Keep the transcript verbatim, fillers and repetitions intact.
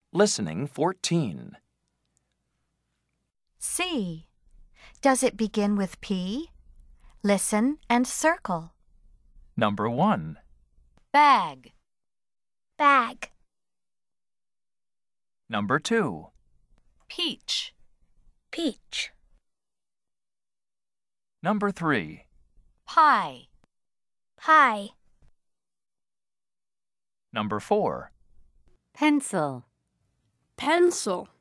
Listening fourteen. C. Does it begin with P? Listen and circle. Number one. Bag. Bag. Number two. Peach. Peach. Number three. Pie. Pie. Number four. Pencil. Pencil.